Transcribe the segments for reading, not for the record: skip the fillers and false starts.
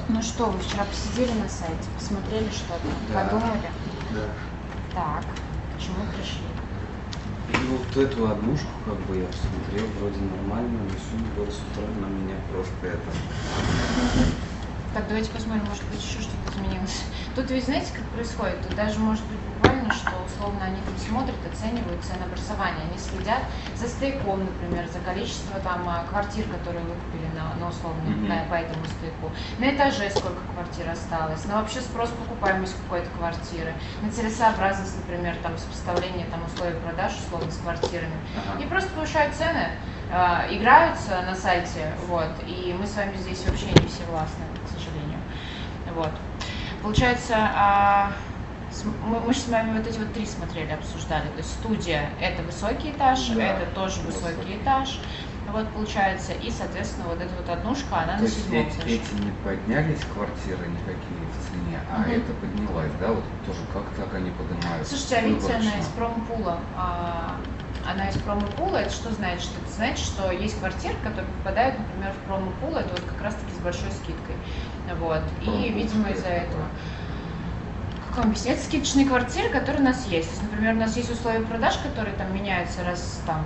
Ну что, вы вчера посидели на сайте, посмотрели что-то, Да. подумали? Да. Так, к чему пришли? И вот эту однушку, как бы я посмотрел, вроде нормально, но сегодня с утра на меня просто это. Так, давайте посмотрим, может быть, еще что-то изменилось. Тут ведь знаете, как происходит? Тут даже может быть буквально, что условно они там смотрят, оценивают ценообразование. Они следят за стояком, например, за количество там квартир, которые вы купили на условно, по этому стояку. На этаже сколько квартир осталось, на вообще спрос, покупаемость какой-то квартиры, на целесообразность, например, там сопоставление там условий продаж условно с квартирами. И просто повышают цены, играются на сайте, вот, и мы с вами здесь вообще не всевластны, к сожалению. Вот. Получается, мы же с вами вот эти вот три смотрели, обсуждали. То есть студия – это высокий этаж, да, это тоже высокий этаж. Вот получается, и, соответственно, вот эта вот однушка, она на седьмом этаже. Эти не поднялись квартиры никакие в цене, а это поднялась, да? Вот тоже как так они поднимаются? Слушайте, а видите, она из промпула. Она из промопула, это что значит? Это значит, что есть квартиры, которые попадают, например, в промопул, это вот как раз-таки с большой скидкой. Вот. И, видимо, из-за этого. Как вам объяснять? Скидочные квартиры, которые у нас есть. То есть, например, у нас есть условия продаж, которые там меняются раз там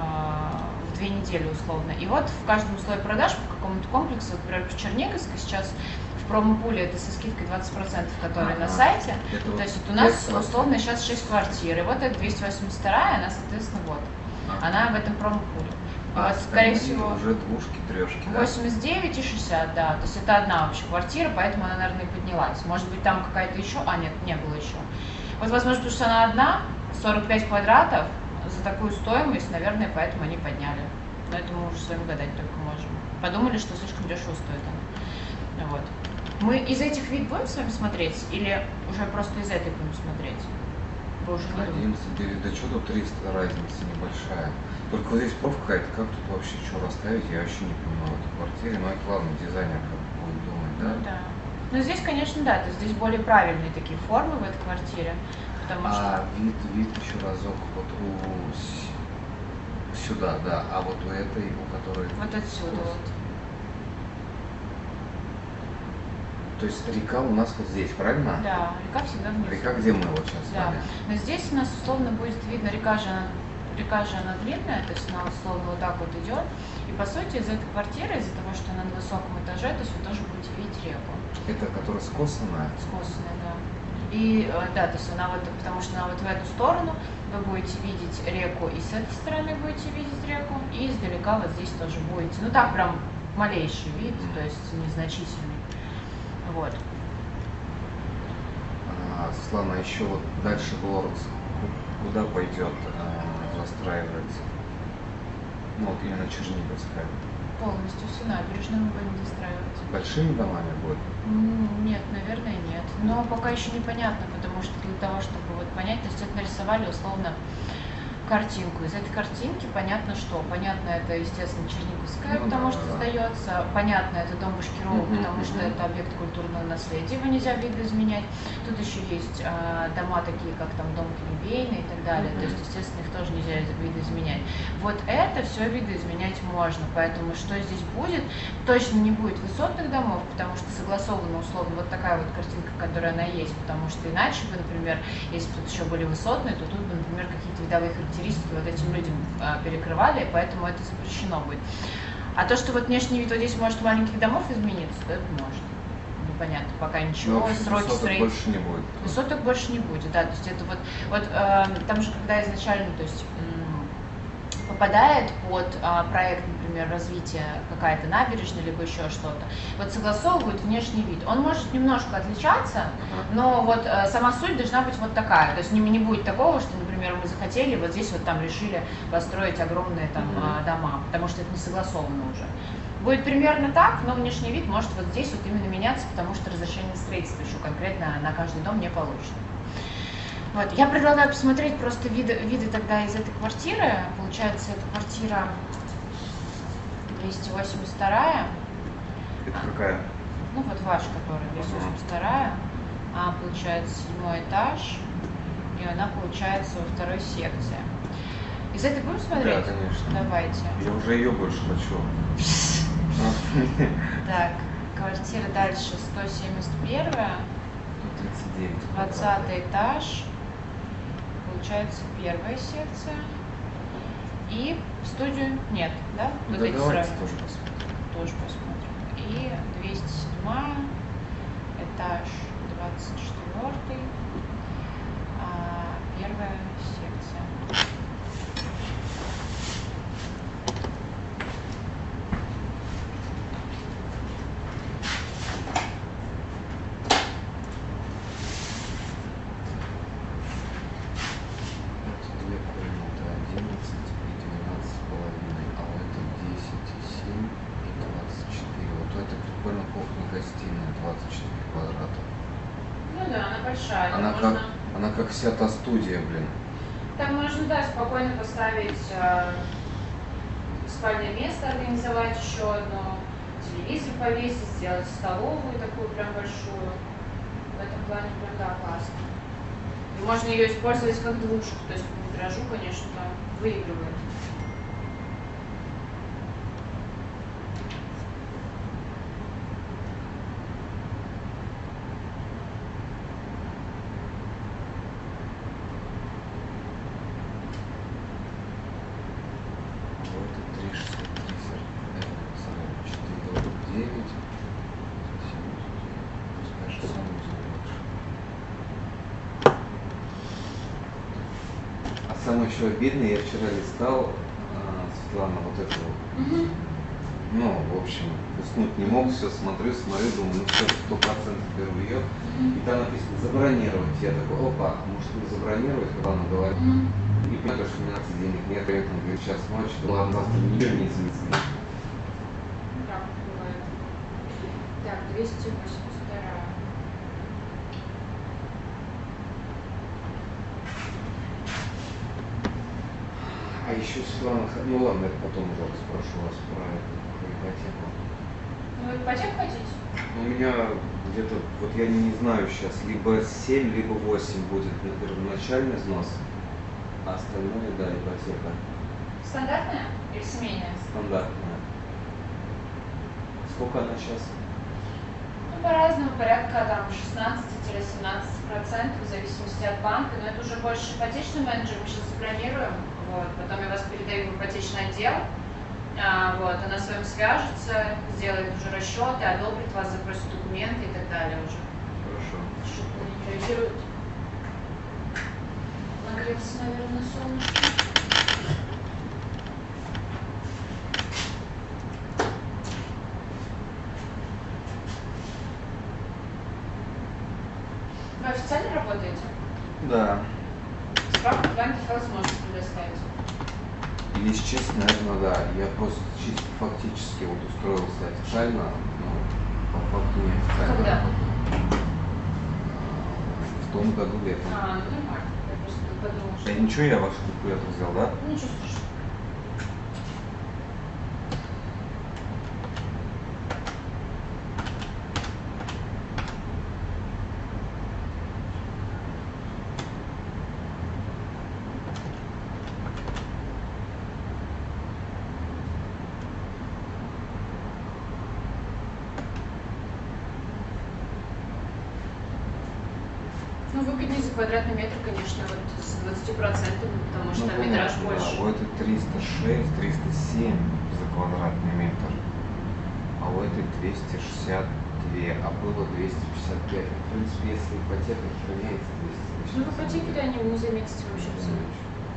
в 2 недели условно. И вот в каждом условии продаж по какому-то комплексу, например, в Черниговской сейчас в промопуле это со скидкой 20%, которые на сайте. То есть вот у нас условно сейчас 6 квартир. И вот это 282, она, соответственно, вот. Она в этом промопуле. Вот, скорее всего, уже двушки, трешки, 89 и 60, да. То есть это одна вообще квартира, поэтому она, наверное, и поднялась. Может быть, там какая-то еще... нет, не было еще. Вот, возможно, потому что она одна, 45 квадратов, за такую стоимость, наверное, поэтому они подняли. Но это мы уже с вами гадать только можем. Подумали, что слишком дешево стоит она. Вот. Мы из этих вид будем с вами смотреть или уже просто из этой будем смотреть? Вы уже не 11,9, да что тут 300, разница небольшая. Только вот здесь проф какая-то, как тут вообще что расставить, я вообще не понимаю в этой квартире. Ну, это ладно, дизайнер как будет думать, да? Ну, да. Ну, здесь, конечно, да, то есть здесь более правильные такие формы в этой квартире, потому что... вид еще разок, вот сюда, да, а вот у этой, у которой... Вот отсюда вот. То есть река у нас вот здесь, правильно? Да, река всегда внизу. Река, где мы вот сейчас с вами? Но здесь у нас условно будет видно, река же она длинная, то есть она условно вот так вот идет. И по сути из этой квартиры, из-за того, что она на высоком этаже, то есть вы тоже будете видеть реку. Это которая скосанная? Скосанная, да. И да, то есть она вот, потому что она вот в эту сторону, вы будете видеть реку, и с этой стороны будете видеть реку, и издалека вот здесь тоже будете. Ну так прям малейший вид, то есть незначительный. Вот. Светлана, еще вот дальше город куда пойдет застраивать? Ну вот именно Черниговская. Полностью всю набережную мы будем достраивать. Большими домами будет? Нет, наверное, нет. Но пока еще непонятно, потому что для того, чтобы вот понять, то есть это нарисовали условно картинку. Из этой картинки понятно что? Понятно, это, естественно, Черниговская, потому что сдается. Понятно, это дом Башкирова, потому что это объект культурного наследия, его нельзя видоизменять. Тут еще есть дома такие, как там дом Колибейный и так далее. То есть, естественно, их тоже нельзя видоизменять. Вот это все видоизменять можно. Поэтому что здесь будет? Точно не будет высотных домов, потому что согласована условно вот такая вот картинка, которая она есть. Потому что иначе бы, например, если бы тут еще были высотные, то тут бы, например, какие-то видовые характеристики вот этим людям перекрывали, поэтому это запрещено будет. А то, что вот внешний вид вот здесь может маленьких домов измениться, то это может. Непонятно, пока ничего, сроки строительства. Больше не будет. Высоток больше не будет, да, то есть это вот там же, когда изначально, то есть попадает под проект, например, развития какая-то набережная, либо еще что-то, вот согласовывают внешний вид. Он может немножко отличаться, но вот сама суть должна быть вот такая. То есть не будет такого, что, например, мы захотели, вот здесь вот там решили построить огромные там дома, потому что это не согласовано уже. Будет примерно так, но внешний вид может вот здесь вот именно меняться, потому что разрешение строительства еще конкретно на каждый дом не получено. Вот. Я предлагаю посмотреть просто виды тогда из этой квартиры. Получается, это квартира 282. Это какая? Ну вот ваша, которая 282. Получается 7 этаж. И она получается во второй секции. Из этой будем смотреть? Да, конечно. Давайте. Я уже ее больше хочу. Так, квартира дальше 171, 139. 20 этаж, получается первая секция. И в студию нет, да? Да, Вот эти давайте сразу. тоже посмотрим. Тоже посмотрим. И 207, этаж 24, первая секция. Это две комнаты, 11 и 12,5, а вот это 10,7 и 24. Вот это прикольно, кухня-гостиная, 24 квадрата. Ну да, она большая. Она можно... как вся та студия, блин. Там можно, да, спокойно поставить спальное место, организовать еще одно, телевизор повесить, сделать столовую такую прям большую. В этом плане прям, да, классно. И можно ее использовать как двушку, то есть по метражу, конечно, там выигрывает. Вот это 3,63, 4,9, 7, пускай 6 будет больше. А самое еще обидное, я вчера листал, Светлана, вот это вот. Ну, в общем, уснуть не мог, все смотрю, думаю, ну все, 100% беру ее. И там написано забронировать. Я такой, опа, может не забронировать, когда она говорит. И понимаю, что у меня денег нет, я там говорит, час ночи, да ладно, завтра ничего не изменится. Ну, так бывает. Так, 282. А еще Светлана, ну ладно, это потом уже спрошу вас про ипотеку. Ну, ипотеку хотите? У меня где-то, вот я не знаю сейчас, либо 7, либо 8 будет на первоначальный взнос, а остальное, да, ипотека Стандартная или семейная? стандартная. Сколько она сейчас? Ну, по-разному, порядка там 16-17%, в зависимости от банка, но это уже больше ипотечный менеджер, мы сейчас забронируем, вот, потом я вас передаю в ипотечный отдел, вот, она с вами свяжется, сделает уже расчеты, одобрит вас, запросит документы и так далее уже. Хорошо. Что-то не реагирует. Нагреться, наверное, солнышко. Вы официально работаете? Да. Справку в банке ФЛС можете предоставить. Если честно, наверное, да. Я просто чисто фактически вот устроился официально, но по факту не официально. Когда? В том году летом. Ну нормально. Я просто подумала, что... Ничего, я ваш калькулятор взял, да? Ничего страшного. Ну, выгоднее за квадратный метр, конечно, вот с 20%, потому что там метраж понятно, больше. Да. У этой 306, 307 за квадратный метр, а у этой 262, а было 255. В принципе, если ипотека храняется, 200 Ну, в ипотеке, да, не заметите вообще абсолютно.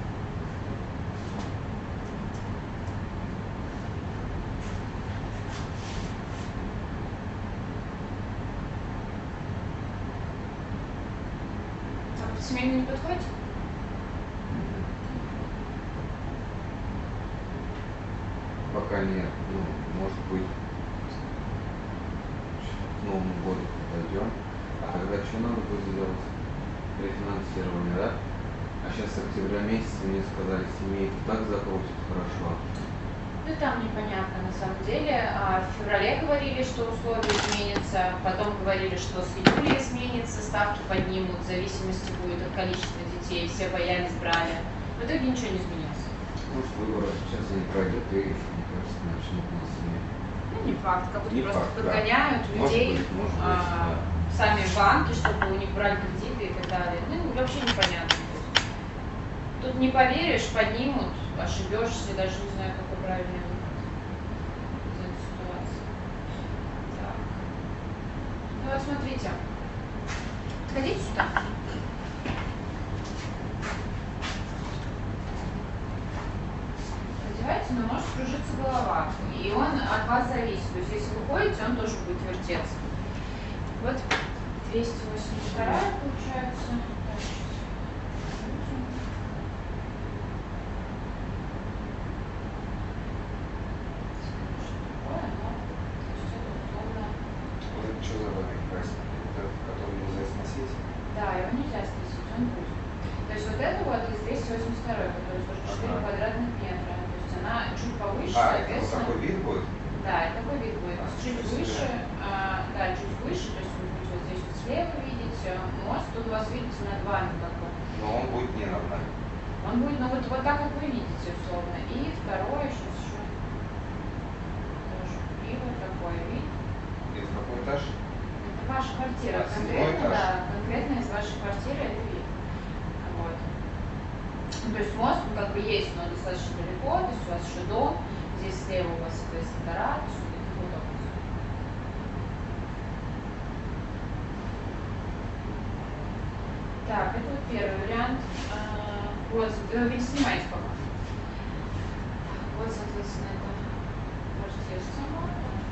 А под семейный не подходит? Пока нет, ну, может быть, к Новому году подойдем. А тогда что надо будет сделать? Рефинансирование, да? А сейчас с октября месяца мне сказали, семейки так закрутят хорошо. Ну, там непонятно на самом деле. В феврале говорили, что условия изменятся, потом говорили, что с июля изменится, ставки поднимут, в зависимости будет от количества детей, все боялись, брали. В итоге ничего не изменилось. Может, выборы сейчас не пройдет, и, мне кажется, начнут нас иметь. Ну, не факт, как будто Не просто факт, да. подгоняют Может людей, быть, да. сами банки, чтобы у них брали кредиты и так далее. Ну, вообще непонятно. Тут не поверишь, поднимут, ошибешься, даже не знаю, какой правильный выход из этой ситуации. Так. Ну вот смотрите. Сходите сюда. Одевайте, но может кружиться голова. И он от вас зависит. То есть если вы ходите, он тоже будет вертеться. Вот 282 получается. Что за вами красный? Это который нельзя сносить? Да, его нельзя сносить, он будет. То есть вот это вот из 282, который 44 квадратных метра. То есть она чуть повыше, это вот соответственно. такой вид будет? Да, это такой вид будет. Чуть выше, да, чуть выше, то есть вы будете вот здесь вот слева видеть мост, тут у вас видите над вами какой. Но он будет не над нами. Он будет, ну вот так, как вы видите, условно. И второй сейчас еще тоже. И вот такой вид. Из какой этаж? Это ваша квартира. А, Конкретно, да, конкретно из вашей квартиры это вид. Вот. Ну, то есть мост, как бы есть, но достаточно далеко, то есть у вас еще дом, здесь слева у вас, соответственно, гора, то есть таких удобств. Так, это вот первый вариант. Вот, вы снимаете пока. Вот, соответственно, это квартира сама.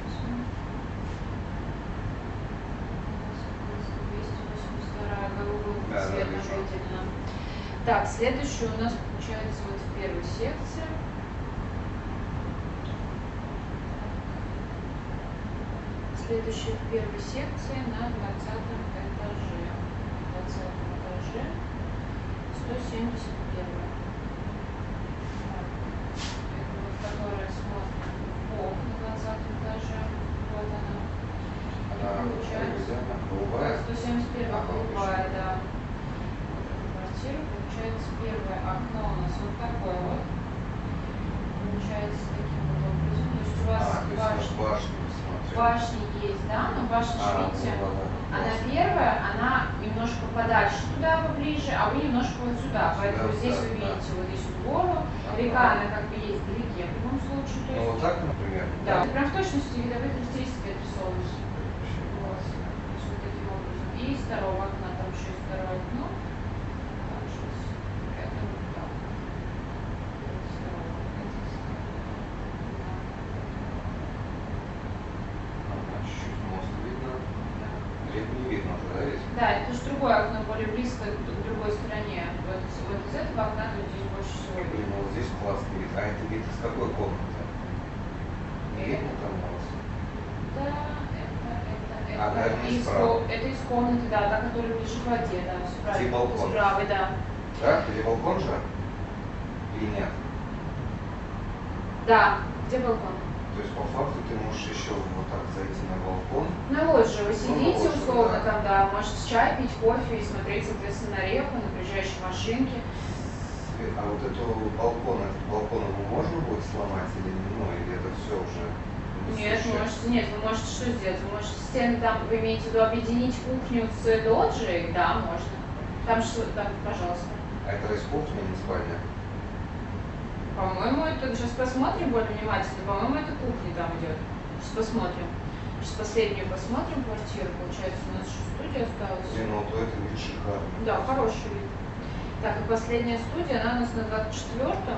282 голубым цветом выделена. Так, следующий у нас получается вот в первой секции. Следующий в первой секции на 20-м этаже. 20-м этаже 171. Это вот которая смотрит в бок на 20-м этаже. Вот она. Она Получается голубая? 171 голубая, да. Вот эта квартира. Получается первое окно у нас вот такое вот. Получается таким вот образом. То есть у вас башни есть, да, но башня, видите, она первая, она немножко подальше туда поближе, а вы немножко вот сюда. Поэтому здесь вы видите вот здесь вот гору. Река, она как бы есть вдалеке в любом случае. Ну вот так, например? Да, прям в точности видовые характеристики отрисованы. Вот. То есть вот таким образом. И из второго окна, там еще есть второе окно. Так, сейчас. Это вот так. Чуть-чуть мост видно. Лет не видно уже, да, ведь? Да, это же другое окно, более близко к другой стороне. Вот из этого окна то здесь больше всего Блин, видно. вот здесь классный вид. А это вид из какой комнаты? Не видно там у вас? Да, наверное, справа. это из комнаты, да, та, которая ближе к воде, да, все правильно. Где балкон? С правой, да. Да? Где балкон же? Или нет? Да, где балкон? То есть по факту ты можешь еще вот так зайти на балкон. На лоджии вы сидите, лоджии, условно, да. там, да, можете чай пить, кофе и смотреть, соответственно, на реку, на приезжающей машинке. А вот этот балкон его можно будет сломать или не? Ну, или это все уже? Нет, вы можете что сделать? Вы можете стены там, вы имеете в виду объединить кухню с лоджией? Да, можно. Там что, там, пожалуйста. А это из кухни, не спальня? По-моему, это сейчас посмотрим более внимательно. По-моему, это кухня там идет. Сейчас посмотрим. Сейчас последнюю посмотрим квартиру. Получается, у нас еще студия осталась. Ну, то это вид шикарный. Да, хороший вид. Так, и последняя студия, она у нас на 24-м.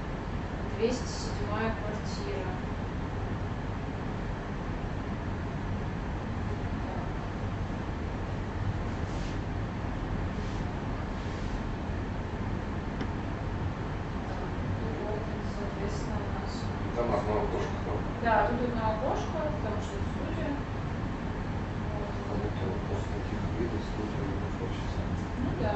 207-я квартира. Соответственно, у нас... Там одно окошко только. Да, тут одно окошко, потому что это студия. Вот. Как будто вот после таких видов студии не хочется. Ну да.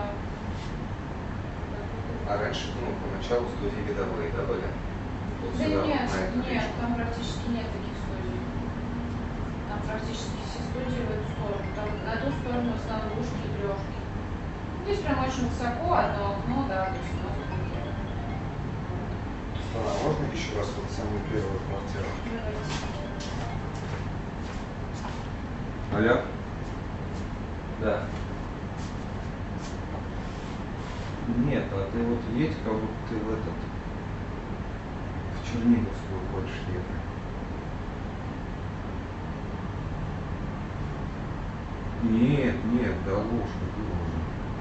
А раньше, ну, поначалу студии видовые, да, были? Вот Да сюда, нет, на эту нет, речку. там практически нет таких студий. Там практически все студии в эту сторону. Там на ту сторону в основном двушки и трешки. Здесь прям очень высоко, одно окно, да, то есть у нас студия. А можно еще раз вот самую первую квартиру? Давайте. Алло? Да. Нет, а ты вот едь, как будто ты в Черниговскую хочешь ехать. Нет, до Лужка было уже.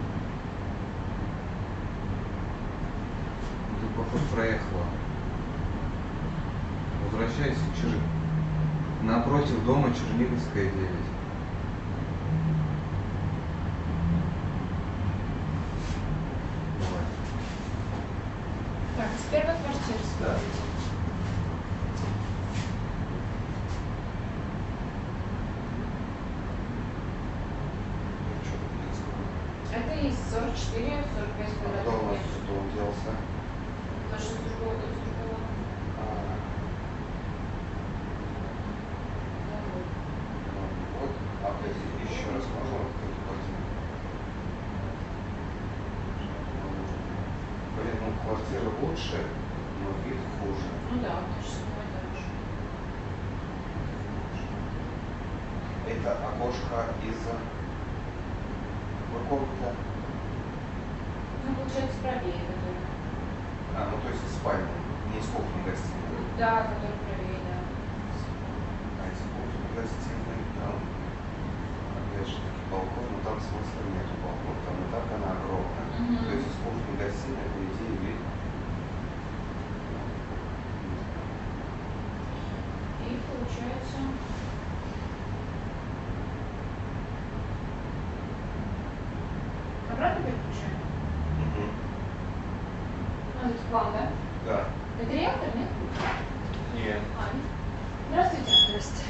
Ты, походу, проехала. Возвращайся напротив дома Черниговская 9. Давай. Так, с первой квартиры Да. Это есть 44, 45 Кто у квадратных нас метров. что делся? То, что с другого. Вот, еще раз можно открыть квартиру? Блин, ну квартира лучше, но вид хуже. Ну да, то же самое дальше. Это окошко из какой комнаты? Ну, получается, правее, который. Ну то есть из спальни, не из кухни гостиной. Да, который правее, да. А из кухни гостиной там, опять же таки, балкон, но там смысла нету балкона, там и так она огромная. То есть из кухни гостиной, по идее, видно. И получается. Обратно переключаем? Ну, это план, да? Да. Это реактор, нет? Нет. Здравствуйте. Здравствуйте.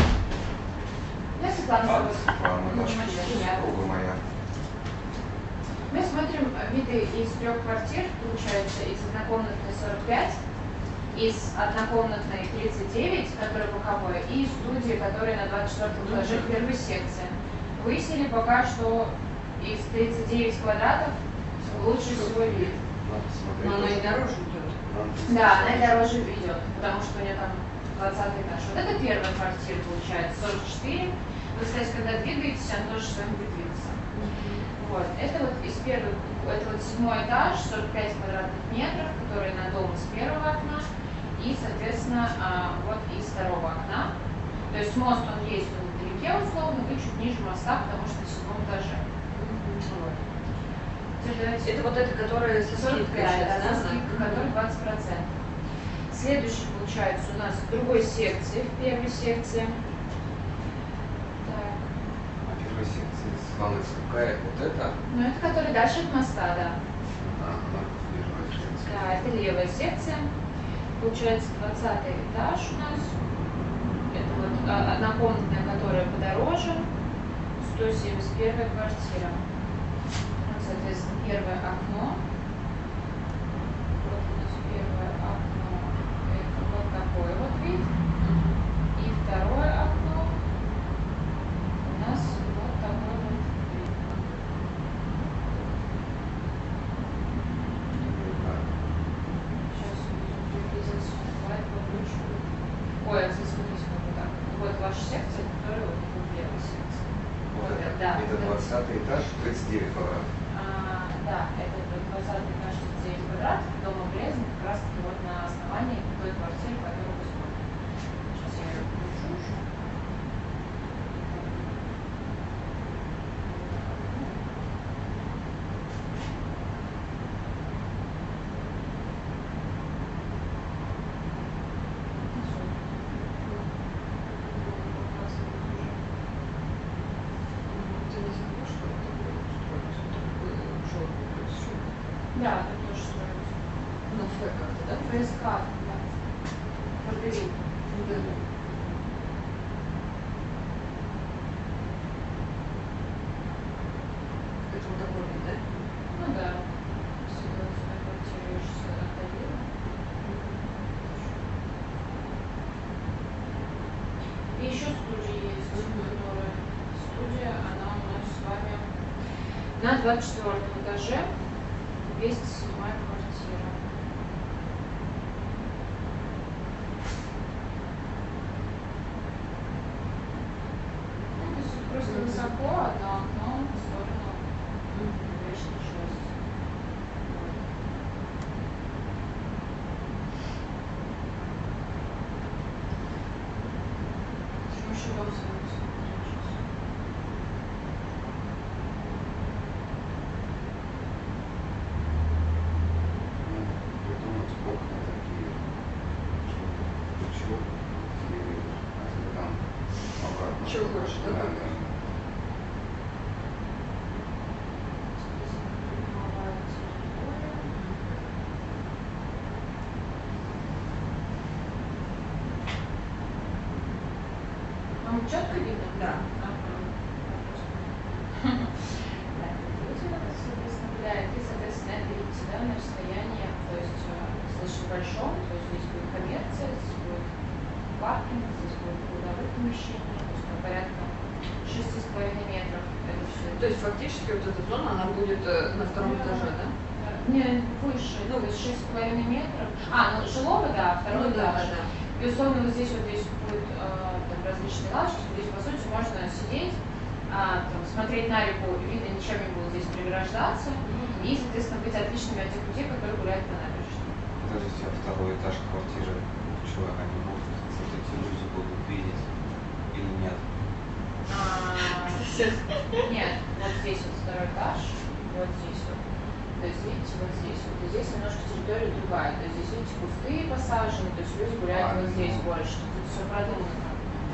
Я Светлана зовут. Светлана, да, Приятно. супруга моя. Мы смотрим виды из 3 квартир, получается, из однокомнатной 45, из однокомнатной 39, которая боковая, и из студии, которая на 24 этаже первой секции. Выяснили пока, что из 39 квадратов лучше всего вид. Надо смотреть. Но она и дороже идет. Да, она и дороже идет, потому что у нее там 20 этаж. Вот это первая квартира, получается, 44. Вы, кстати, когда двигаетесь, она тоже с вами будет двигаться. Вот. Это вот из первой, это вот 7-й этаж, 45 квадратных метров, который на дом с первого окна и, соответственно, вот из второго окна. То есть мост, он есть, он вдалеке условно, вы чуть ниже моста, потому что на 7-м этаже. Вот. Это вот это, которое со скидкой сейчас, да, со скидкой, который 20%. Следующий, получается, у нас в другой секции, в первой секции. Так. А первая секция Светлана, какая? Вот это? Ну, это который дальше от моста, да. Первая секция. Да, это левая секция. Получается, 20 этаж у нас. Это вот однокомнатная, которая подороже. 171 квартира. Вот, соответственно, первое окно. Вот у нас первое окно. Это вот такой вот вид. И второе окно у нас вот такой вот вид. Сейчас приблизительно бывает побольше. Ой, смотрите, вот так. Вот ваша секция, которая вот первая секция. Вот это, Да. это 20 этаж, 39 квадратов. Да, это 20 этаж, 39 квадратов, дом обрезан как раз таки вот на основании той квартиры, которую вы смотрите. Сейчас я ее включу уже. Ты не забыл, что это было устроить? Такое желтое красиво. Да, это тоже строится. Ну, Ф как-то, да? ФСК, да. Фордевиль. Да. Это вот такой вид, да? Ну да. Сюда, сюда квартиру я уже сюда отдалила. И еще студия есть, которая студия, она у нас с вами на 24 этаже, 207 квартира. Ну, высоко, одно окно в сторону верхней части. Почему еще розовый Придумать окна такие, чтобы ключу или там обратно. Чего хочешь, да, Да, такое? да. Вам четко видно? Да. Да, видео, соответственно, гуляет. И, соответственно, это видите, да, на расстоянии, то есть достаточно большом, то есть здесь будет коммерция, здесь будет паркинг, здесь будет кладовые помещения, то есть там порядка 6,5 метров. Это все. То есть фактически вот эта зона, она будет на втором этаже, да? Не, выше, ну, то есть 6,5 метров. Ну, жилого, да, второй Ну да, этаж. да. Безусловно, вот здесь будет там различные лавочки, здесь, по сути, можно сидеть, там, смотреть на реку, видно, ничем не будет здесь преграждаться, и, соответственно, быть отличными от тех людей, которые гуляют по набережной. Подождите, а второй этаж квартиры человека не будут, вот эти люди будут видеть или нет? Нет, вот здесь вот второй этаж, вот здесь вот. То есть, видите, вот здесь вот. И здесь немножко территория другая. То есть здесь, видите, кусты посажены, то есть люди гуляют вот здесь больше. Тут все продумано.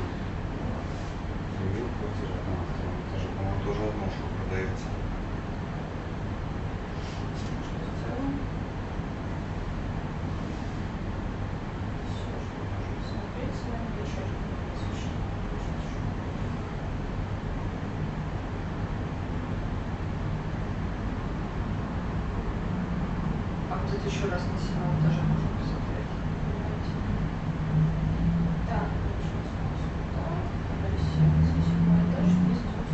Видел квартиру на втором этаже, по-моему, тоже однушка продается. В целом, всё, что можно смотреть с вами, еще раз освещение. А вот это еще раз на 7 этаже можно посмотреть. Так, получилось у нас вот так. Здесь 7 этаж, здесь вот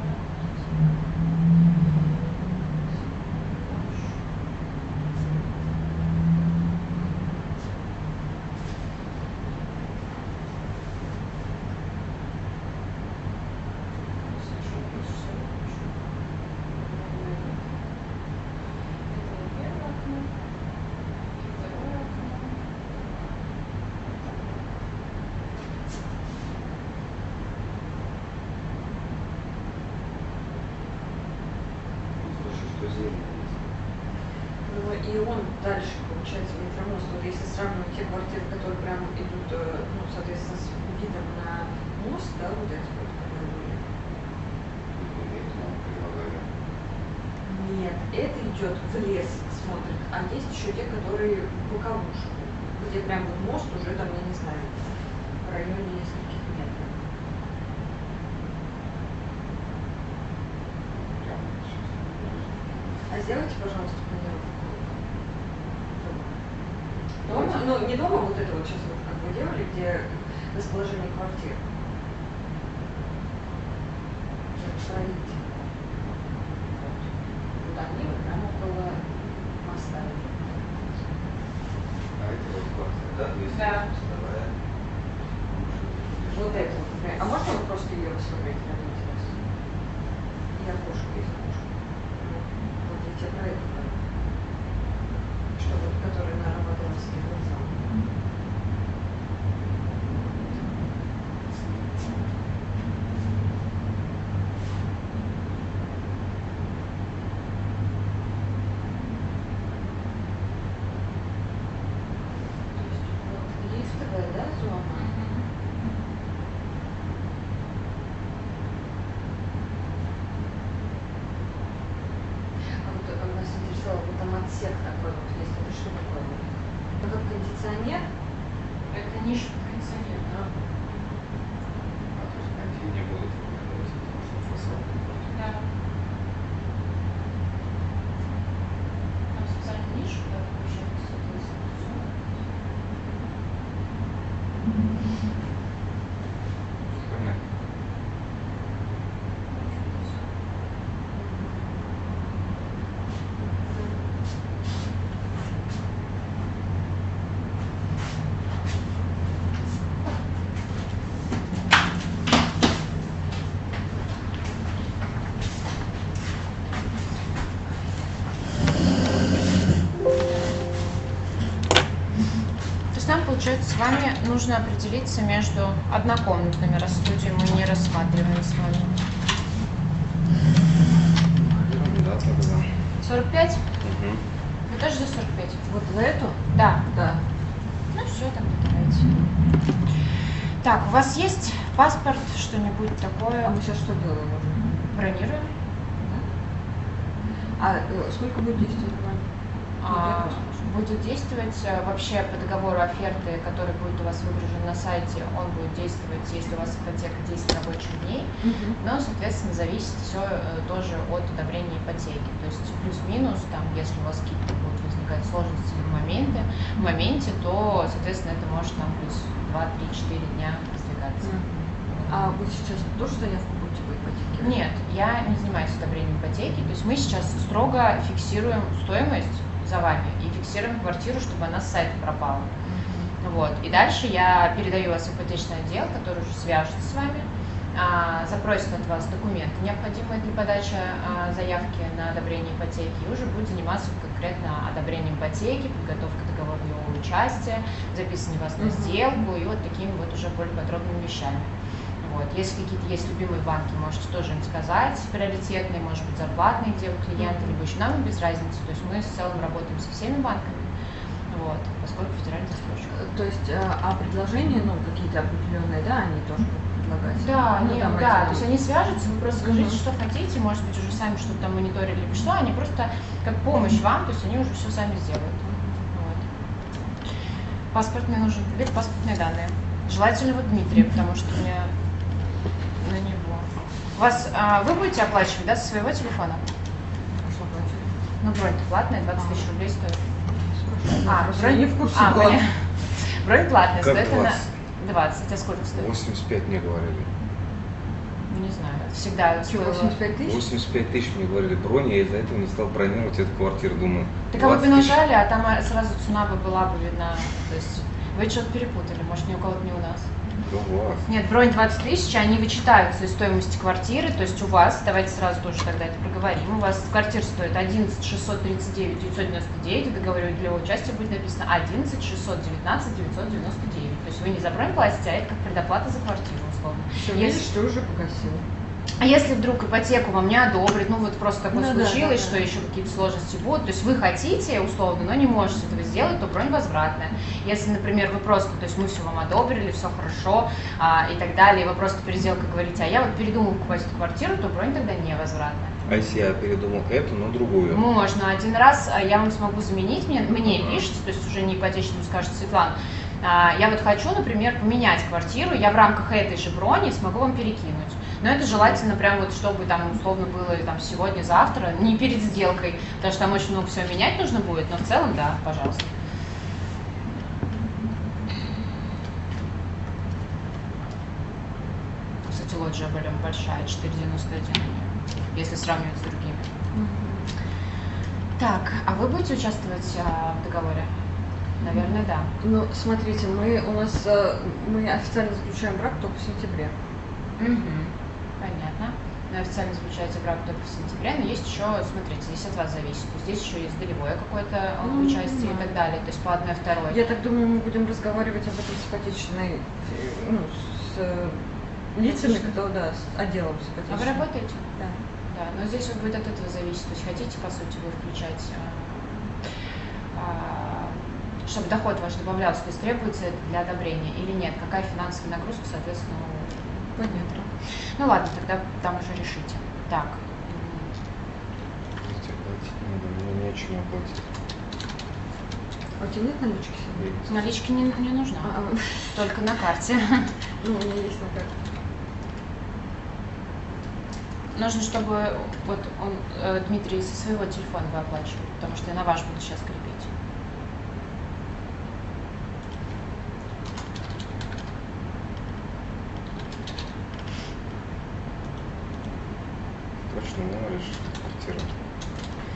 Слушай, что зелень есть. Ну и он дальше, получается, метромост. Вот если сравнивать те квартиры, которые прям идут, ну, соответственно, с видом на мост, да, вот эти вот, которые были. Предлагали. Нет, это идет в лес, смотрит, а есть еще те, которые в боковушку, где прям вот мост уже там, я не знаю, в районе нескольких метров. Прямо сейчас. А сделайте, пожалуйста, планировку дома. Дома? Ну, не дома, вот это вот сейчас вот как вы делали, где расположение квартир. Строить. Вот они вот прямо около моста. А это вот квартира, да? 200 Да. вторая. Вот это вот, например. А можно вы просто ее посмотреть, ради интереса? И окошко есть окошко. Вот я тебе про это говорю. Что вот, который на Романовский вокзал. Вот лифтовая, да, зона? А вот нас интересовало, вот там отсек такой вот есть. Это что такое? Это как кондиционер? Это ниша под кондиционер. А, А то есть найти не будут выкладывать, потому что фасад. Да. Там специально нишу, куда помещается, соответственно, всё. Понятно. Получается, с вами нужно определиться между однокомнатными, раз студию мы не рассматриваем с вами. Да, тогда. 45? Угу. Вы тоже за 45? Вот за эту? Да. Да. Ну все, тогда давайте. Так, у вас есть паспорт, что-нибудь такое? А мы сейчас что делаем уже? Бронируем. Сколько будет действовать бронь? Будет действовать вообще по договору оферты, который будет у вас выгружен на сайте, он будет действовать, если у вас ипотека 10 рабочих дней, но, соответственно, зависит все тоже от одобрения ипотеки. То есть плюс-минус, там, если у вас какие-то будут возникать сложности в моменте, то, соответственно, это может там плюс 2, 3, 4 дня раздвигаться. А вы сейчас тоже заявку будете по ипотеке? Нет, я не занимаюсь одобрением ипотеки, то есть мы сейчас строго фиксируем стоимость за вами и фиксируем квартиру, чтобы она с сайта пропала. Вот. И дальше я передаю вас в ипотечный отдел, который уже свяжется с вами, запросит от вас документы, необходимые для подачи заявки на одобрение ипотеки, и уже будет заниматься конкретно одобрением ипотеки, подготовкой договорного участия, записывание вас на сделку и вот такими вот уже более подробными вещами. Вот. Если какие-то есть любимые банки, можете тоже им сказать, приоритетные, может быть, зарплатные, где вы клиенты, либо еще нам без разницы. То есть мы в целом работаем со всеми банками, вот, поскольку федеральный застройщик. То есть, предложения, какие-то определенные, да, они тоже будут предлагать? Да, Да, то есть они свяжутся, вы просто скажите, что хотите, может быть, уже сами что-то там мониторили, либо что, они просто как помощь вам, то есть они уже все сами сделают. Вот. Паспорт мне нужен, теперь паспортные данные. Желательно вот Дмитрия, потому что у меня на него. Вы будете оплачивать, да, со своего телефона? А что оплачивать? Ну, бронь-то платная, 20 тысяч рублей стоит. Бронь не в курсе. Бронь платная, Как стоит 20? она 20. А сколько стоит? 85 мне говорили. Не знаю, всегда Что, стоило. 85 тысяч? 85 тысяч мне говорили бронь, я из-за этого не стал бронировать эту квартиру, думаю. Так а вы бы 20 тысяч. нажали, а там сразу цена бы была бы видна. То есть вы что-то перепутали, может, ни у кого-то не у нас. Да у вас. Нет, бронь 20 тысяч, они вычитаются из стоимости квартиры, то есть у вас, давайте сразу тоже тогда это проговорим, у вас квартира стоит 11 639 999, в договоре для участия будет написано 11 619 999, то есть вы не за бронь платите, а это как предоплата за квартиру, условно. Все, видишь, ты уже погасил. А если вдруг ипотеку вам не одобрят, ну вот просто такое Ну, случилось, да. что еще какие-то сложности будут, то есть вы хотите условно, но не можете этого сделать, то бронь возвратная. Если, например, вы просто, то есть мы все вам одобрили, все хорошо и так далее, и вы просто перед сделкой говорите, а я вот передумал покупать эту квартиру, то бронь тогда невозвратная. А если я передумал эту, но другую? Можно. Один раз я вам смогу заменить, мне пишите, то есть уже не ипотечному скажете, Светлана, я вот хочу, например, поменять квартиру, я в рамках этой же брони смогу вам перекинуть. Но это желательно прям вот, чтобы там условно было там сегодня, завтра, не перед сделкой, потому что там очень много всего менять нужно будет, но в целом, да, пожалуйста. Кстати, лоджия большая, 4,91, если сравнивать с другими. Так, а вы будете участвовать в договоре? Наверное, да. Ну, смотрите, мы официально заключаем брак только в сентябре. Понятно. Вы официально заключаете брак только в сентябре, но есть еще, смотрите, здесь от вас зависит. То есть здесь еще есть долевое какое-то участие и так далее, то есть по одной, второй. Я так думаю, мы будем разговаривать об этом с ипотечной, с лицами, кто, да, с отделом с ипотечной. А вы работаете? Да. Да, но здесь вот будет от этого зависеть. То есть хотите, по сути, вы включать, чтобы доход ваш добавлялся, то есть требуется это для одобрения или нет, какая финансовая нагрузка, соответственно, Понятно. Ну ладно, тогда там уже решите. Так. Мне нечего оплатить. А у тебя нет налички сегодня? Налички не нужна, только на карте. Ну, у меня есть на карте. Нужно, чтобы вот он, Дмитрий, со своего телефона вы оплачивали, потому что я на ваш буду сейчас крепить. Точно говоришь, квартира.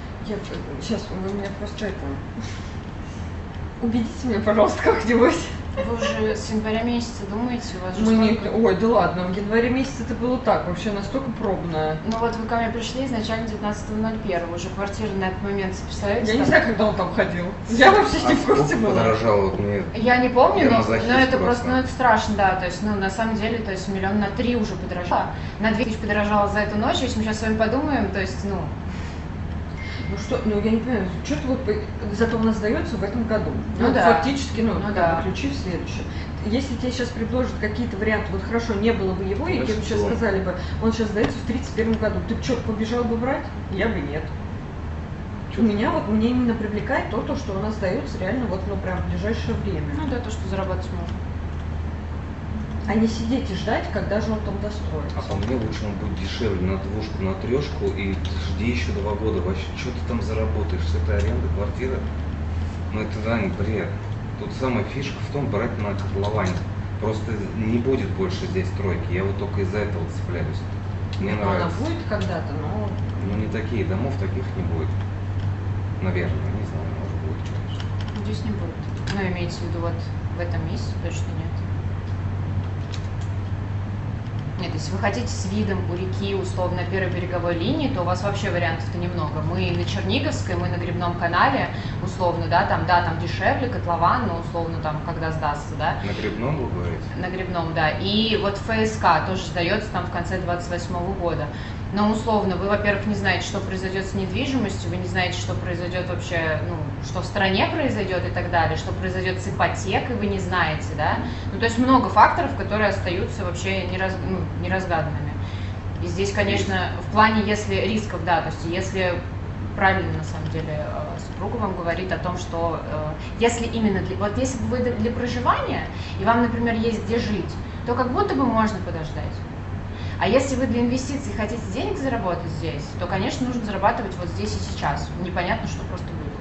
Сейчас, вы меня просто это... Убедите меня, пожалуйста, как-нибудь. Вы уже с января месяца думаете, у вас же Мы не... столько- Ой, да ладно, в январе месяце это было так, вообще настолько пробное. Ну вот вы ко мне пришли изначально 19.01, уже квартира на этот момент, представляете? Я не там- знаю, когда он там ходил. Я вообще не в курсе сколько была. подорожало вот мне? Я не помню, Я но мазохист это просто. просто, ну это страшно, да, то есть, ну на самом деле, то есть 1 на 3 уже подорожало, на 2000 подорожало за эту ночь, если мы сейчас с вами подумаем, то есть, ну, Ну что, ну я не понимаю, что-то вот зато у нас сдается в этом году. Ну да. Фактически, ну, Ну как да. бы ключи в следующем. Если тебе сейчас предложат какие-то варианты, вот хорошо, не было бы его, и Ну, тебе бы сейчас что? сказали бы, он сейчас сдается в 31 году, ты что, побежал бы брать? Я бы нет. У меня вот, мне именно привлекает то, что у нас сдается реально вот, ну, прям в ближайшее время. ну да, то, что заработать можно. А не сидеть и ждать, когда же он там А достроится. по мне лучше он будет дешевле на двушку, на трешку, и жди еще 2 года. Вообще, что ты там заработаешь с этой аренды квартиры? Ну это, да, не бред. Тут самая фишка в том, брать на котловане. Просто не будет больше здесь стройки. Я вот только из-за этого цепляюсь. Мне Ну, она нравится. будет когда-то, но Ну не такие домов, таких не будет. Наверное, не знаю, может будет, конечно. Здесь не будет. Ну, имеется в виду вот в этом месяце точно нет. Нет, если вы хотите с видом у реки, условно, на первой береговой линии, то у вас вообще вариантов-то немного. Мы на Черниговской, мы на Грибном канале, условно, да, там дешевле, котлован, но условно там, когда сдастся, да, На Грибном вы говорите? на Грибном, да. И вот ФСК тоже сдается там в конце 28 года. Но условно, вы, во-первых, не знаете, что произойдет с недвижимостью, вы не знаете, что произойдет вообще, ну, что в стране произойдет и так далее, что произойдет с ипотекой, вы не знаете, да. Ну, то есть много факторов, которые остаются вообще неразгаданными. И здесь, конечно, в плане, если рисков, да, то есть если правильно, на самом деле, супруга вам говорит о том, что если именно вот если бы вы для проживания, и вам, например, есть где жить, то как будто бы можно подождать. А если вы для инвестиций хотите денег заработать здесь, то, конечно, нужно зарабатывать вот здесь и сейчас. Непонятно, что просто будет.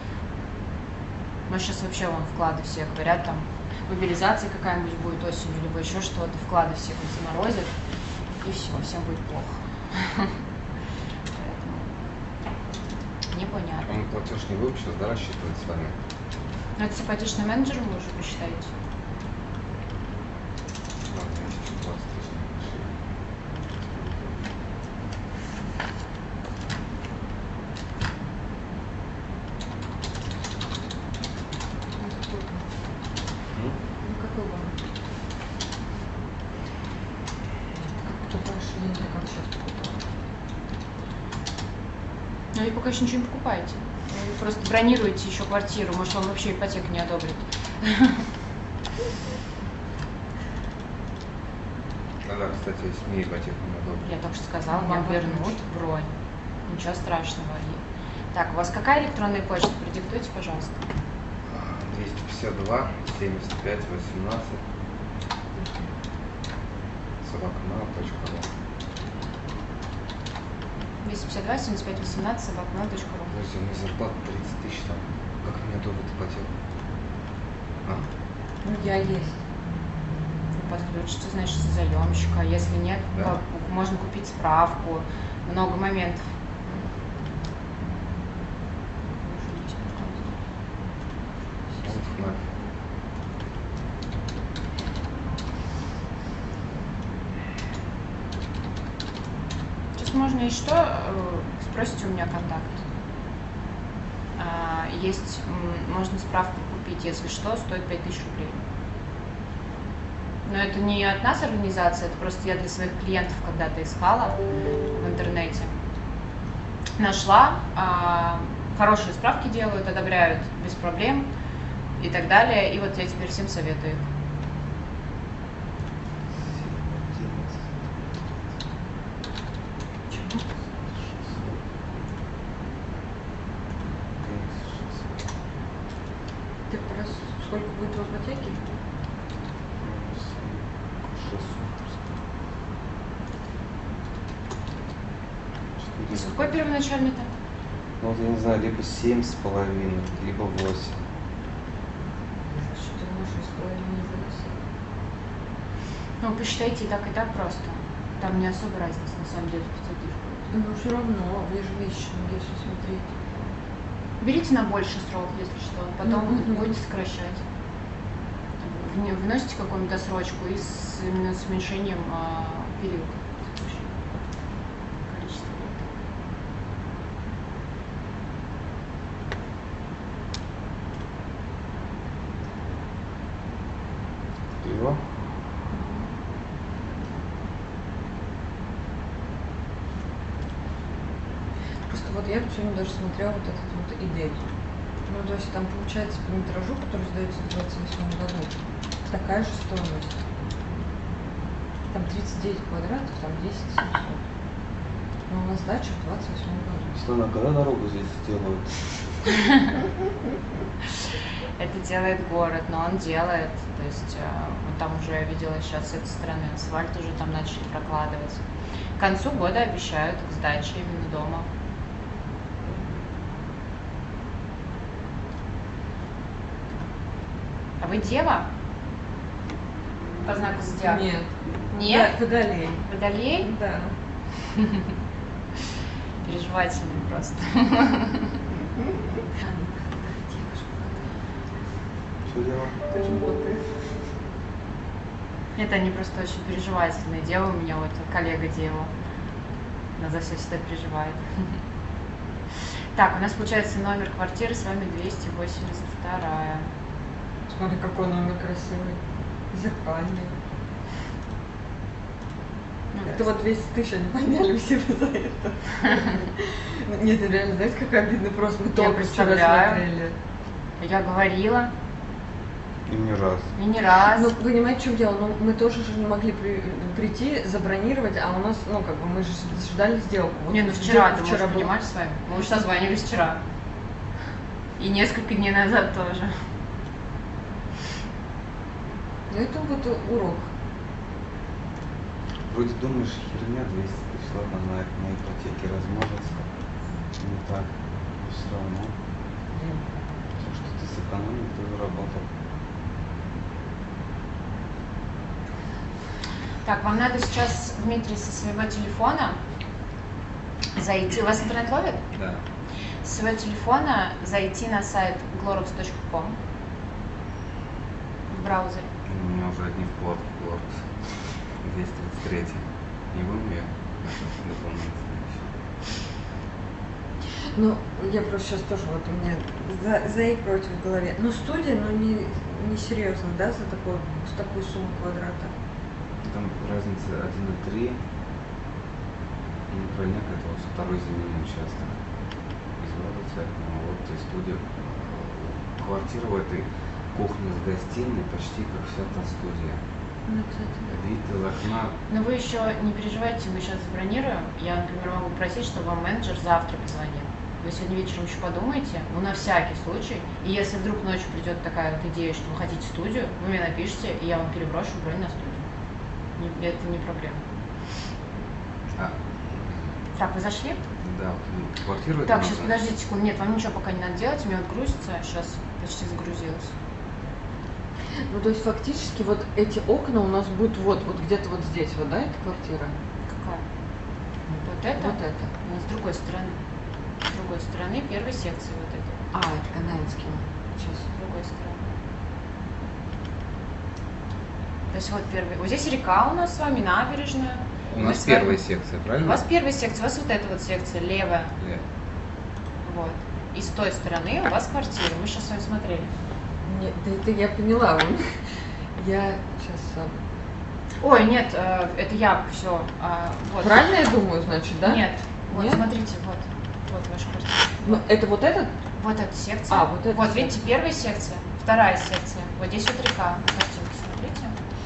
Но сейчас вообще вон вклады все говорят, там, мобилизация какая-нибудь будет осенью, либо еще что-то, вклады всех вот заморозят, и все, всем будет плохо. Поэтому непонятно. Он платеж не выпущен, да, рассчитывает с вами? Но это с ипотечным менеджером вы уже посчитаете. Да, 220 тысяч. М? ну какой банк? Как-то раньше, я не знаю, как сейчас покупают. Но вы пока еще ничего не покупаете. Вы просто бронируете еще квартиру, может, вам вообще ипотеку не одобрят. Да, кстати, если мне ипотеку не одобрят. Я только что сказала, Ну, вам вам вернут вернут. бронь. Ничего страшного. Так, у вас какая электронная почта? Продиктуйте, пожалуйста. 252 75 18 собакамал.ру. 252 75 18 собакмейл.ру. Если у меня зарплата 30 тысяч, там, как мне одобрят ипотеку? А? Ну, я есть. Вы подключите, значит, заемщика. Если нет, Да. можно купить справку. Много моментов. Вот ФНАФ. Сейчас можно и что, спросите у меня контакт. Есть, можно справку купить, если что, стоит 5000 рублей. Но это не от нас организация, это просто я для своих клиентов когда-то искала в интернете. Нашла, хорошие справки делают, одобряют без проблем и так далее. И вот я теперь всем советую их. Ты про сколько будет в ипотеке? Какой первоначальный-то? Ну вот я не знаю, либо 7,5, либо 8. Что-то наша история не выносит. Ну, посчитайте и так просто. Там не особо разница, на самом деле, 500 тысяч будет. Ну, все равно, ежемесячно, если смотреть. Берите на больший срок, если что, потом Мгм. будете сокращать. вносите какую-нибудь досрочку и именно с уменьшением периода. Количество лет. Пиво. Просто вот я сегодня даже смотрела вот этот вот Идель. Ну, то есть там получается по метражу, который сдается в 28 году, такая же стоимость. Там 39 квадратов, там 10 700. Но у нас дача в 28 году. Что на когда дорогу здесь сделают? Это делает город, но он делает, то есть вот там уже я видела сейчас с этой стороны асфальт уже там начали прокладывать. К концу года обещают к сдаче именно дома. А вы дева? По знаку зодиака? Нет. Нет? Да, Водолей. Водолей? Да. Переживательный просто. Что дело? Почему ты? Это они просто очень переживательные. Дева у меня вот коллега дева. Она за все всегда переживает. Так, у нас получается номер квартиры с вами 282. Смотри, какой номер красивый. Зеркальный. Ну, Это вот 200 тысяч они подняли все за это. Нет, реально, знаете, как обидно просто. Мы Я только вчера представляю. смотрели. Я говорила, И не раз. и не раз. Ну, понимаете, в чем дело? Ну, мы тоже же не могли прийти, забронировать, а у нас, ну, как бы, мы же ждали сделку. Вот Не, ну вчера, ты вчера можешь был. понимать с вами. Мы уже созванивались вчера. И несколько дней назад тоже. Ну, это вот урок. Вроде думаешь, херня 200 тысяч, ладно, на ипотеке размажется. Не так. Но все равно. То, что ты сэкономил, ты заработал. Так, вам надо сейчас, Дмитрий, со своего телефона зайти. У вас интернет ловит? Да. С своего телефона зайти на сайт glorox.com в браузере. У меня уже одни вкладки Glorx. 233. Не будем ее дополнительно еще. Ну, я просто сейчас тоже, вот у меня заигрывать в голове. Ну, студия, ну, не серьезно, да, за такую сумму квадрата? Там разница 1,3. И неправильняк это вот второй земельный участок. Из церкви, вот и студия. Квартира в этой кухне с гостиной почти как вся та студия. Ну, кстати, да. Вид из окна. Но вы еще не переживайте, мы сейчас забронируем. Я, например, могу просить, чтобы вам менеджер завтра позвонил. Вы сегодня вечером еще подумайте, ну на всякий случай. И если вдруг ночью придет такая вот идея, что вы хотите студию, вы мне напишите, и я вам переброшу бронь на студию. Это не проблема. Так, вы зашли? Да, квартиру Так, это сейчас надо. подождите секунду. Нет, вам ничего пока не надо делать, у меня вот грузится, сейчас почти загрузилось. Ну, то есть, фактически, вот эти окна у нас будут вот где-то вот здесь, вот, да, эта квартира? Какая? Вот это? Вот это. У нас с другой стороны. С другой стороны первой секции вот это. А, это Канаинский. Сейчас. С другой стороны. То есть вот первый. Вот здесь река у нас с вами, набережная. У Мы нас с вами- первая секция, У правильно? вас первая секция, у вас вот эта вот секция, левая. Вот. И с той стороны у вас квартира. Мы сейчас с вами смотрели. Нет, да это я поняла. Я сейчас... Ой, нет, это я все. Вот. Правильно я думаю, значит, да? Нет. Вот, Нет? смотрите, вот. Вот ваша квартира. Ну, это вот этот? Вот эта секция. А, вот эта Вот, секция. видите, первая секция, вторая секция. Вот здесь вот река. На картинке смотрите.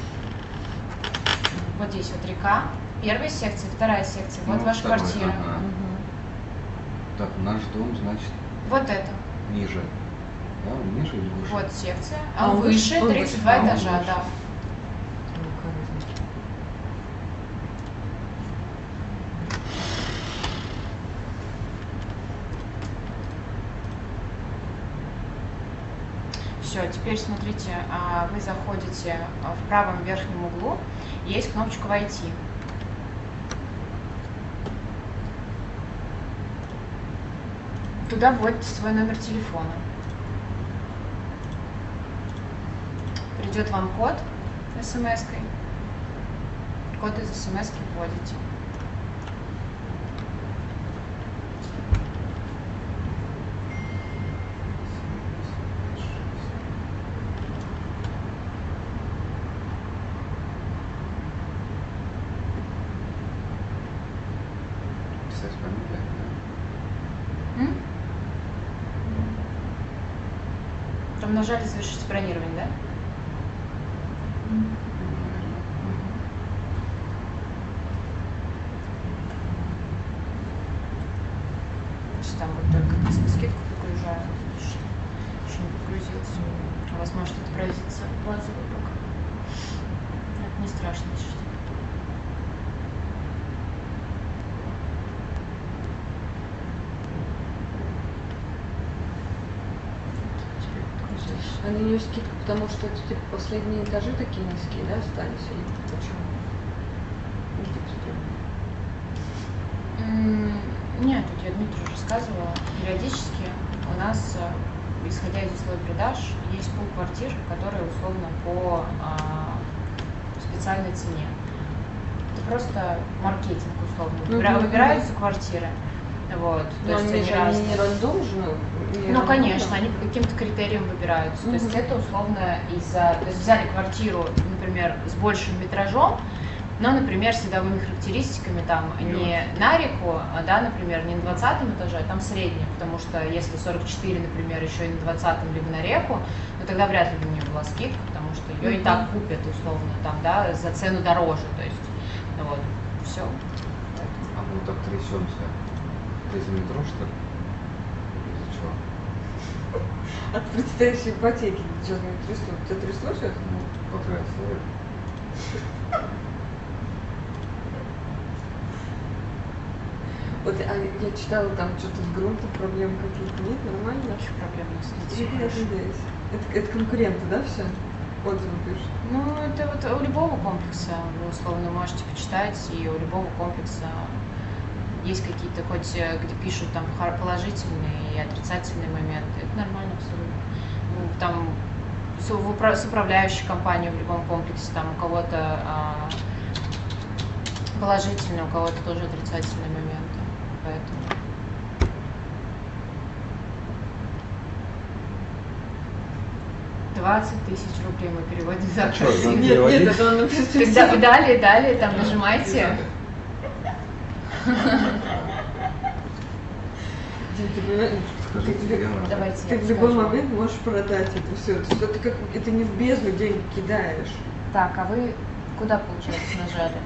Вот здесь вот река. Первая секция, вторая секция. Вот Ну, ваша второй, квартира. ага. Мгм. Так, наш дом, значит, Вот это. ниже. Да, ниже или выше? Вот секция. А А он выше, выше, 32 а он этажа, выше. да. Ну, кажется. Все, теперь смотрите, вы заходите в правом верхнем углу, есть кнопочка «Войти». Туда вводите свой номер телефона. придет вам код смс-кой. Код из смс-ки вводите. Писать фамилия, да? М? Там нажали завершить бронирование, да? Наверное. Значит, там вот только скидку подгружаю. Еще не подгрузился. У вас может отобразиться базовый пока. Это не страшно, если что. Теперь подгрузился. А на нее скидка, потому что это типа последние этажи такие низкие, да, остались? Или почему? Ну, типа, Нет, тут я Дмитрию рассказывала. Периодически у нас, исходя из условий продаж, есть пул квартир, которые условно по специальной цене. Это просто маркетинг условно. Выбираются квартиры. Вот, то но есть они они же разные. не рандом же, Ну, конечно, они по каким-то критериям выбираются. То есть это условно из-за... То есть взяли квартиру, например, с большим метражом, но, например, с видовыми характеристиками там не на реку, да, например, не на 20 этаже, а там среднее, потому что если 44, например, еще и на 20-м, либо на реку, ну тогда вряд ли бы у нее была скидка, потому что ее и так купят условно там, да, за цену дороже, то есть, вот, все. А мы вот так трясемся. Ты из метро, что ли? Из-за чего? От предстоящей ипотеки. Что-то не трясло? Тебя трясло сейчас? Ну, потрясло. Вот я читала там что-то с грунтом, проблемы какие-то. Нет, нормально? Вообще проблем у нас нет. Или куда ты здесь? Это конкуренты, да, все? Отзывы пишут. Ну, это вот у любого комплекса, вы условно можете почитать, и у любого комплекса есть какие-то, хоть где пишут там положительные и отрицательные моменты, это нормально абсолютно. Ну, там с управляющей компанией в любом комплексе, там у кого-то положительные, у кого-то тоже отрицательные моменты, поэтому... $20 000 мы переводим за Что, квартиру. надо Нет, переводить? нет, это он написал. Когда вы далее, там нажимайте. Дим, ты понимаешь, Скажите, где она? Давайте ты я в любой расскажу. момент можешь продать это все. Это как это не в бездну деньги кидаешь. Так, а вы куда, получается, нажали?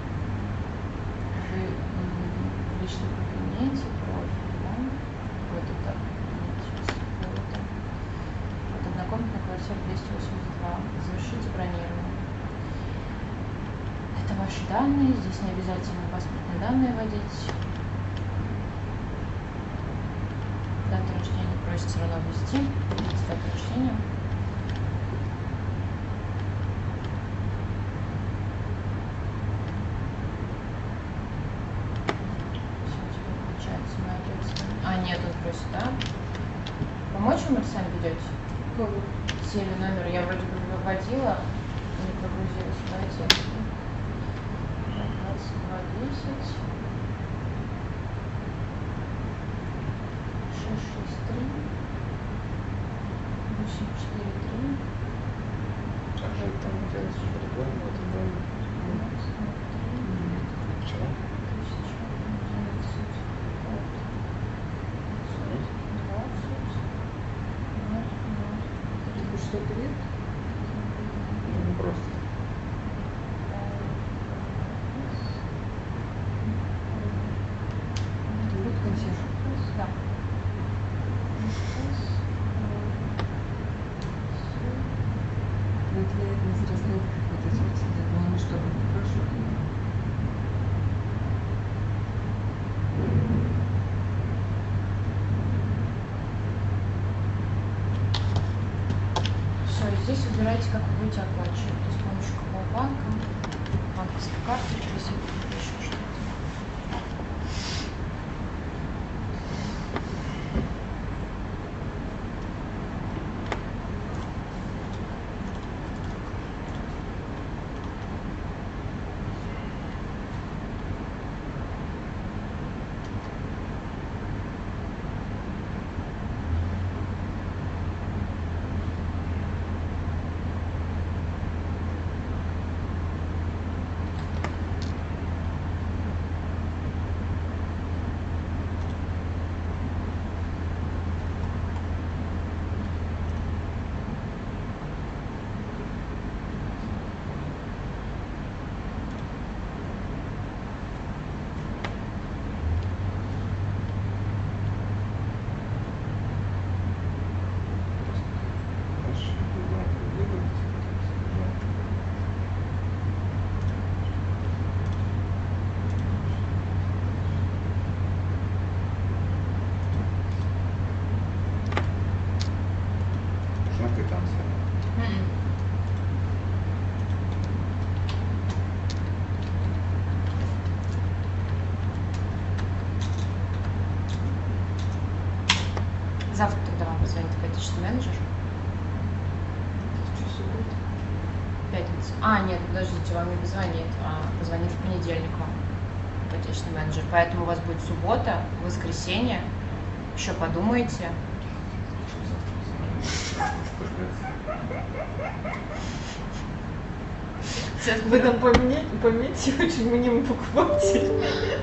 Вы в личном кабинете, профиль, да? Вот это, вот однокомнатная квартира 282. Завершите бронирование. Это ваши данные, здесь не обязательно паспортные данные вводить. Дату рождения просит все равно ввести. Дату рождения. Все, у тебя получается моя ответственность. А, нет, он просит, да? Помочь вам, Марсель, ведете? Кого? Серию номера я вроде бы выводила, не прогрузилась. Давайте я введу. 2210. 663. 843. А что там делать в другом? В этом доме? Вчера? Ты что, привет? Ну, просто. Вот консьерж. Да. Вот я не зря знаю, как вот эти вот сидят. Ну, они что, прошу. Все, здесь выбирайте, как вы будете оплачивать. То есть с помощью какого банка, банковской карты, если еще что-то. звонит ипотечный менеджер. Что, суббота? Пятница. А, нет, подождите, вам не позвонит, а позвонит в понедельник вам ипотечный менеджер. Поэтому у вас будет суббота, воскресенье. Еще подумайте. Сейчас вы там пометьте очень мнимый покупатель.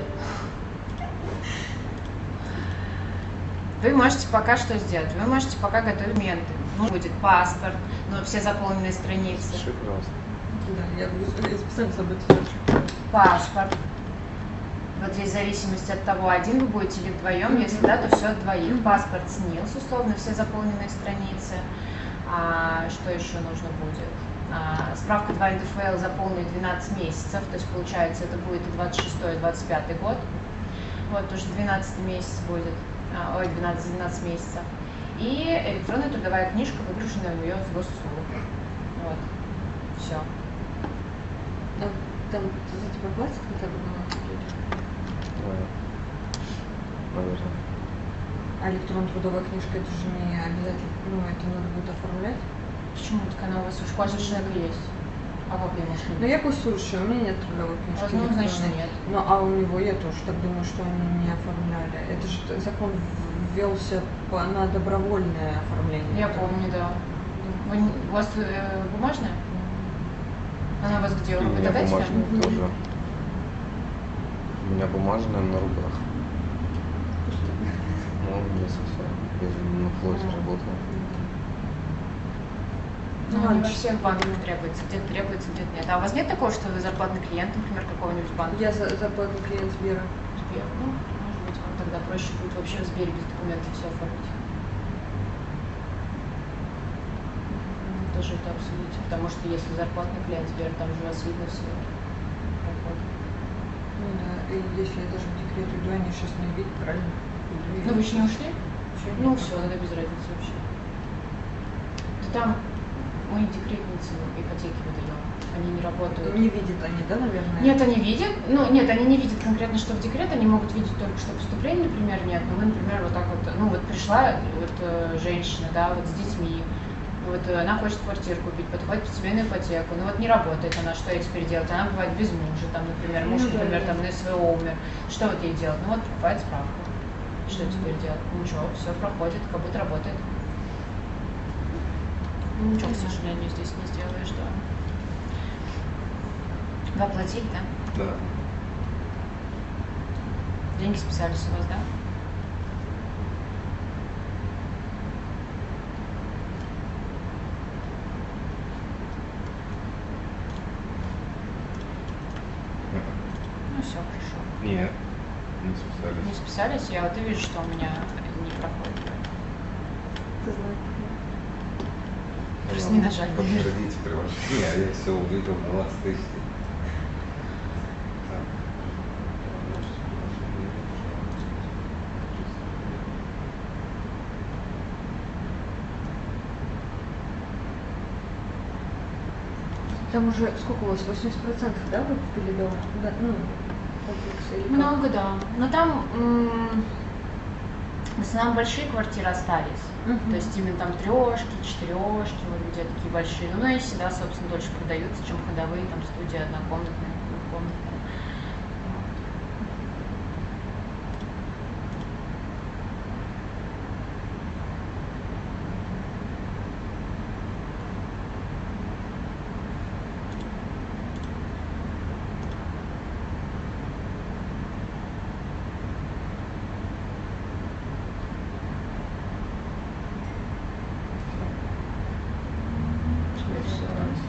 Вы можете пока что сделать? Вы можете пока готовить документы. Ну, будет паспорт, ну, все заполненные страницы. Прекрасно. Да, я специально забыла это. Паспорт. Вот здесь в зависимости от того, один вы будете или вдвоем, если да, то все от двоих. Паспорт СНИЛС, условно, все заполненные страницы. Что еще нужно будет? Справка 2 НДФЛ заполнили 12 месяцев, то есть получается это будет и 26-25 год. Вот, потому что 12 месяц будет, 12 месяцев. И электронная трудовая книжка, выгруженная у нее с госуслуг. Вот, все. Там за тебя платят хотя бы Наверное. А электронная трудовая книжка, это же не обязательно, ну, это надо будет оформлять. Почему? Так она у вас у каждого человека есть. А как я может Ну, я послушаю, у меня нет трудовой книжки. Возможно, значит, электронной. нет. Ну, а у него я тоже так думаю, что они не оформляли. Это же закон ввелся на добровольное оформление. Я помню, да. У вас бумажная? Она у вас где? И у Вы меня работаете? бумажная тоже. У меня бумажная на рублях. Ну, не совсем. Я же на флоте работал. Ну, не во всех банках требуется. Где-то требуется, где-то нет. А у вас нет такого, что вы зарплатный клиент, например, какого-нибудь банка? Я заплатил клиент Сбера. Сбер. Ну, может быть, вам тогда проще будет вообще в Сбере без документов все оформить. Тоже это обсудите, потому что если зарплатный клиент Сбер, там же у вас видно все. Ну да, и если я даже в декрет иду, они сейчас не видят, правильно? Ну, вы еще не ушли? Еще Ну, нет. все, тогда без разницы вообще. Да там мы декретницы ипотеки выдаем. Они не работают. Не видят они, да, наверное? Нет, они видят. Ну, нет, они не видят конкретно, что в декрет. Они могут видеть только, что поступления, например, нет. Но вы, например, вот так вот, ну, вот пришла вот женщина, да, вот с детьми. Вот она хочет квартиру купить, подходит под семейную ипотеку. Ну вот не работает она, что ей теперь делать? Она бывает без мужа, там, например, муж, Ну да, например, да. там на СВО умер. Что вот ей делать? Ну вот покупает справку. Что теперь делать? Ничего, все проходит, как будто работает. Ну, ничего, к сожалению, здесь не сделаешь, да. Вы оплатили, да? Да. Деньги списались у вас, да? Ну все, хорошо. Нет, не Не списались. списались? Я вот и вижу, что у меня не проходит. Ты знаешь. Просто не нажали. Подтвердите приложение, я все увидел, 20 тысяч. Там уже сколько у вас? 80%, да, вы купили дом? Да, ну, комплекс или как? Много, да. Но там в основном большие квартиры остались. Мгм. То есть именно там трешки, четырешки, вот где такие большие. Ну, и всегда, собственно, дольше продаются, чем ходовые, там студия однокомнатная, двухкомнатная. Теперь всё раз.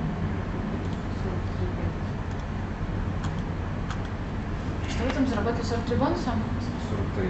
43. Что вы там заработали 43 бонуса? 43.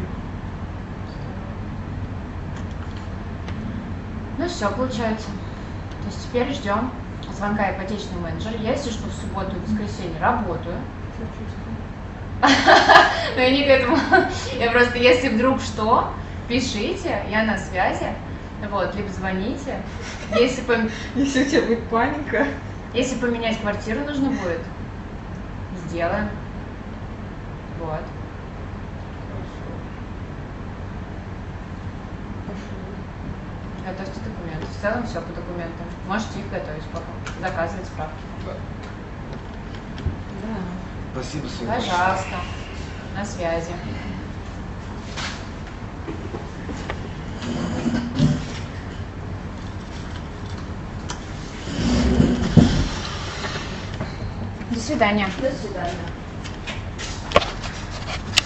Ну все, получается. То есть теперь ждем звонка ипотечного менеджера. Я, если что, в субботу и воскресенье работаю. Сочувствую. Но я не к этому. Я просто, если вдруг что, пишите, я на связи. Вот, либо звоните. Если, Если у тебя будет паника. если поменять квартиру нужно будет, сделаем. Вот. Пошли. Готовьте документы. В целом все по документам. Можете их готовить пока. Заказывать справки. Да. Да. Спасибо, Света. Пожалуйста. На связи. До свидания. До свидания.